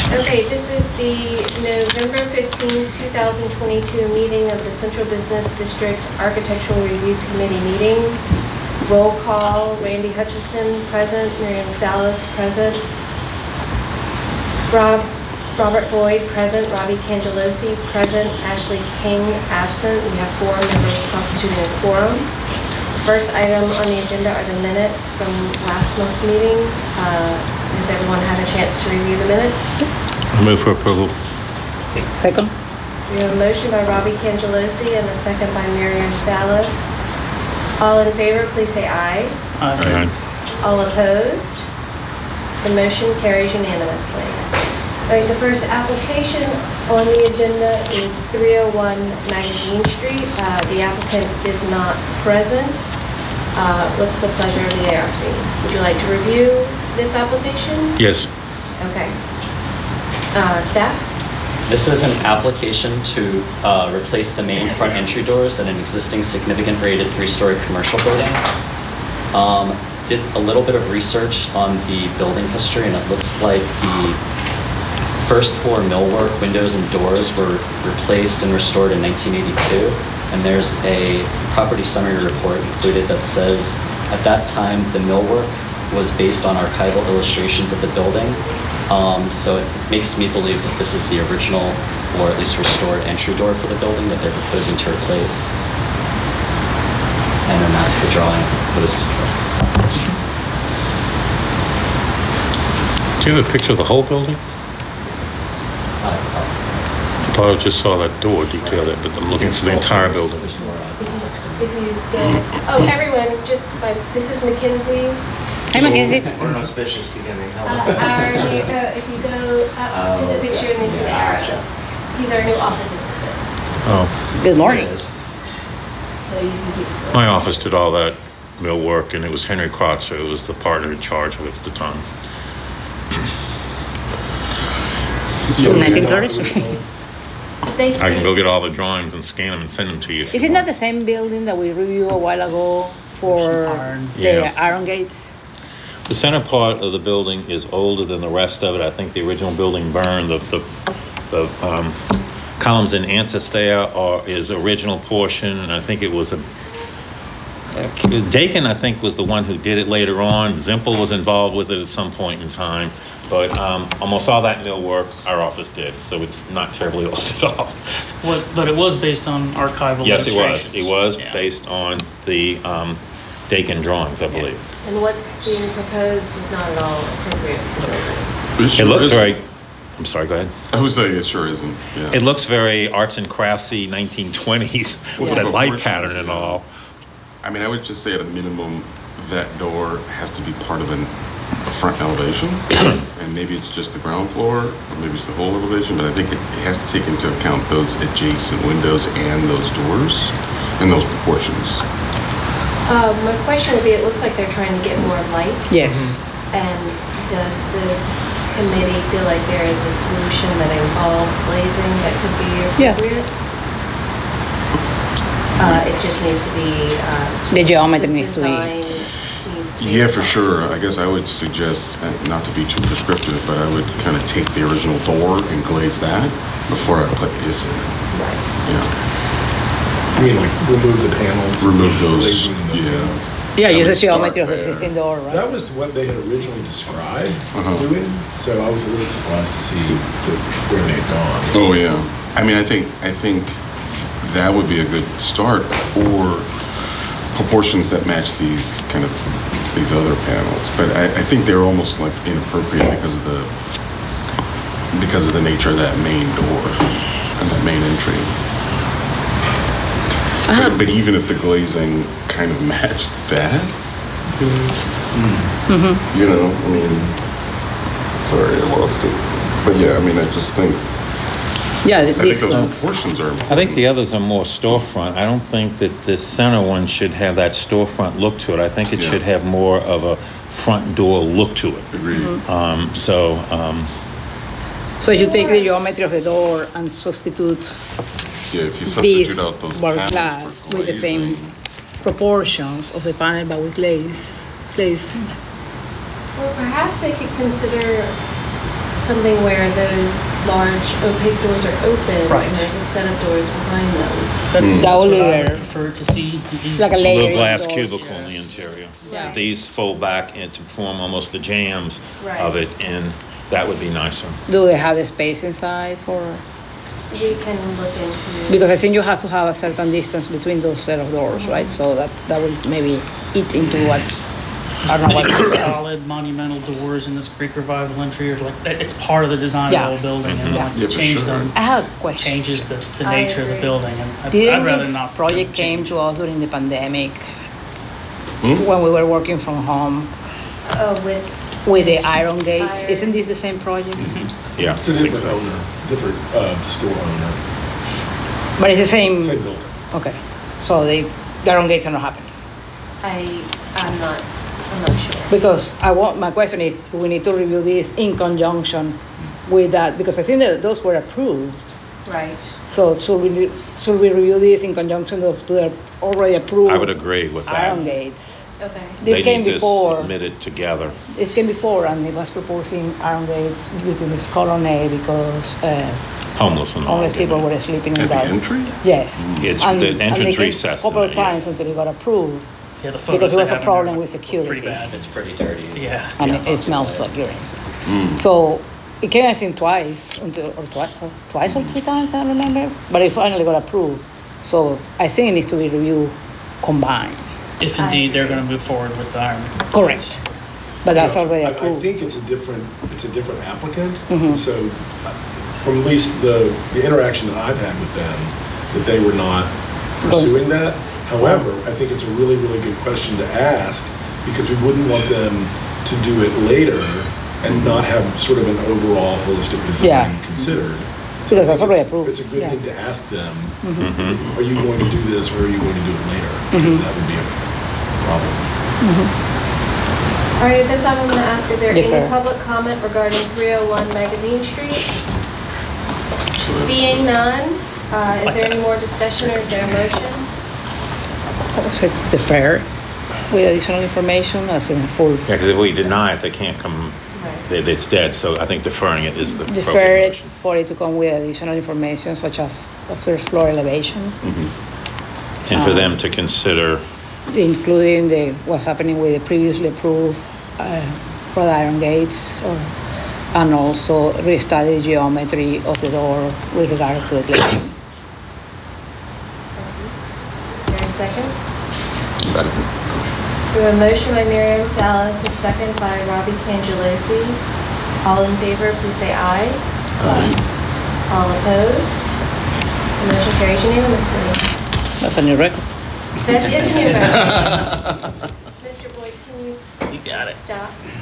Okay, this is the November 15th, 2022 meeting of the Central Business District Architectural Review Committee meeting. Roll call: Randy Hutchison, present. Miriam Salas, present. Robert Boyd, present. Robbie Cangelosi, present. Ashley King, absent. We have 4 members constituting a quorum. First item on the agenda are the minutes from last month's meeting. Has everyone had a chance to review the minutes? I move for approval. Second. We have a motion by Robbie Cangelosi and a second by Miriam Salas. All in favor, please say aye. Aye. All opposed? The motion carries unanimously. All right, the first application on the agenda is 301 Magazine Street. The applicant is not present. What's the pleasure of the ARC? Would you like to review this application? Yes. Okay. Staff? This is an application to replace the main front entry doors at an existing significant rated 3-story commercial building. Did a little bit of research on the building history, and it looks like the first floor millwork, windows and doors were replaced and restored in 1982. And there's a property summary report included that says at that time the millwork was based on archival illustrations of the building. So it makes me believe that this is the original, or at least restored, entry door for the building that they're proposing to replace. And then that's the drawing posted. Do you have a picture of the whole building? I thought I just saw that door detail there, but I'm looking for the entire building. If you go, everyone, just like, this is Mackenzie. Hi, Mackenzie. We're an auspicious beginning. If you go up to the picture and they see the arrows, he's our new office assistant. Oh. Good morning. So you can keep score. My office did all that millwork, and it was Henry Kratzer who was the partner in charge of it at the time. 1930s. I can go get all the drawings and scan them and send them to you. Isn't that the same building that we reviewed a while ago for the Iron Gates? The center part of the building is older than the rest of it. I think the original building burned. The columns in Antis there is original portion, and I think it was Dakin, I think, was the one who did it later on. Zimpel was involved with it at some point in time, but almost all that millwork our office did, so it's not terribly old at all. But it was based on archival illustrations. Yes, it was based on the Dakin drawings, I believe. And what's being proposed is not at all appropriate for the building. It looks very... I'm sorry, go ahead. I would say it sure isn't. Yeah. It looks very arts and craftsy 1920s with that light pattern and all. I mean, I would just say at a minimum, that door has to be part of a front elevation. And maybe it's just the ground floor, or maybe it's the whole elevation, but I think it has to take into account those adjacent windows and those doors and those proportions. My question would be, it looks like they're trying to get more light. Yes. And does this committee feel like there is a solution that involves glazing that could be appropriate? It just needs to be... the geometry needs to be... Yeah, for sure. I guess I would suggest, not to be too prescriptive, but I would kind of take the original door and glaze that before I put this in. Right. Yeah. I mean, like, remove the panels. Remove those, Yeah, use the geometry of the existing door, right? That was what they had originally described doing, so I was a little surprised to see where they'd gone. Oh, yeah. I mean, I think that would be a good start, or proportions that match these other panels. But I think they're almost like inappropriate because of the nature of that main door and that main entry. But even if the glazing kind of matched that, you know, I mean, sorry, I lost it. But yeah, I mean, I just think. Yeah, I think those proportions are important. I think the others are more storefront. I don't think that this center one should have that storefront look to it. I think it should have more of a front door look to it. Agreed. So you take the geometry of the door and substitute if you substitute out those panels glass with the same proportions of the panel, but with glaze. Well, perhaps they could consider something where those large opaque doors are open Right. and there's a set of doors behind them. That's That what would be I would better. prefer to see. These- Like a A layer. little glass doors. cubicle in the interior. Yeah. These fold back and to form almost the jambs Right. of it, and that would be nicer. Do they have the space inside for? We can look into. Because I think you have to have a certain distance between those set of doors, right? So that would maybe eat into what. I don't know what. Big, solid monumental doors in this Greek revival entry, or like it's part of the design Yeah. of the whole building, and Mhm. like Yeah, to for change sure. them I have a question. changes the I nature of the agree. building, and I'd Didn't rather this not. project came change. to us during the pandemic Hmm? when we were working from home Oh, with the iron gates? Iron. Isn't this the same project? Yeah, It's a I think different so. owner, different store owner, But it's the same. same building. Okay, so the iron gates are not happening. I'm not sure. Because my question is, we need to review this in conjunction with that, because I think that those were approved. Right. So should we review this in conjunction to the already approved? I would agree with that. Iron gates. Okay. This They came need before. to submit it together. This came before, and it was proposing iron gates between this colonnade because Homeless and all. homeless people getting were it. sleeping in At the that. entry? Yes. It's And- the and entrance they came recess a couple in of it, yeah. times until it got approved. Yeah, the photos Because it they was a have in problem there with look security. Pretty bad. It's pretty dirty. Yeah. And Yeah, it not smells too like urine. Mm. So it came, I think, twice or three times, I don't remember. But it finally got approved. So I think it needs to be reviewed combined. If I indeed they're agree. going to move forward with the iron. Correct. But that's No, already I approved. think it's a different applicant. Mhm. So, from at least the interaction that I've had with them, that they were not pursuing that. However, I think it's a really, really good question to ask because we wouldn't want them to do it later and not have sort of an overall holistic design Yeah. considered. Because that's already It's approved. a good Yeah. thing to ask them. Mhm. Are you going to do this, or are you going to do it later? Because that would be a problem. All right, at this time I'm going to ask, is there Defer. any public comment regarding 301 Magazine Street? Seeing none, is there any more discussion or is there a motion? I would say to defer with additional information as in full. Yeah, because if we deny it, they can't come, Right. it's dead. So I think deferring it is the Defer appropriate it motion. for it to come with additional information such as the first floor elevation, And for them to consider, including what's happening with the previously approved wrought iron gates, and also restudy the geometry of the door with regard to the glazing. Is there a second? We have a motion by Miriam Salas, a second by Robbie Cangelosi. All in favor, please say aye. Aye. All opposed? The motion carries unanimously. That's a new record. That is a new record. Mr. Boyd, can you You got it. stop?